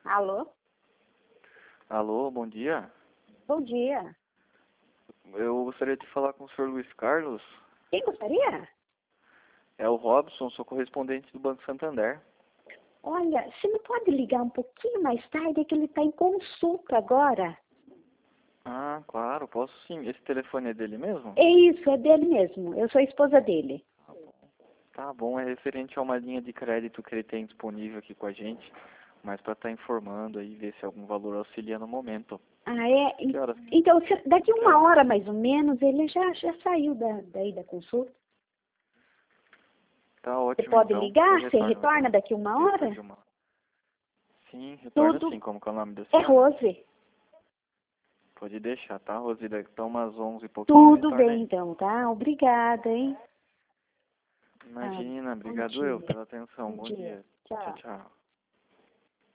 Alô? Alô, bom dia. Bom dia. Eu gostaria de falar com o senhor Luiz Carlos. Quem gostaria? É o Robson, sou correspondente do Banco Santander. Olha, você não pode ligar um pouquinho mais tarde, é que ele está em consulta agora. Ah, claro, posso sim. Esse telefone é dele mesmo? É isso, é dele mesmo. Eu sou a esposa dele. Tá bom, é referente a uma linha de crédito que ele tem disponível aqui com a gente, mas para estar informando aí, ver se algum valor auxilia no momento. Ah, é? Que horas? Então, daqui Que uma horas? hora mais ou menos, ele já saiu daí da consulta. Tá Você ótimo pode então. Eu ligar? Você retorno retorna daqui uma dentro hora? de uma. Sim, retorno Tudo sim. Como que é o nome da é senhora? Rose. Pode deixar, tá, Rosida? Então umas 11 e pouquinho eu Tudo retorno bem aí. então, tá? Obrigada, hein? Ah, Imagina, bom obrigado eu dia. pela atenção. Bom Bom dia. dia. Tchau, Tchau. tchau.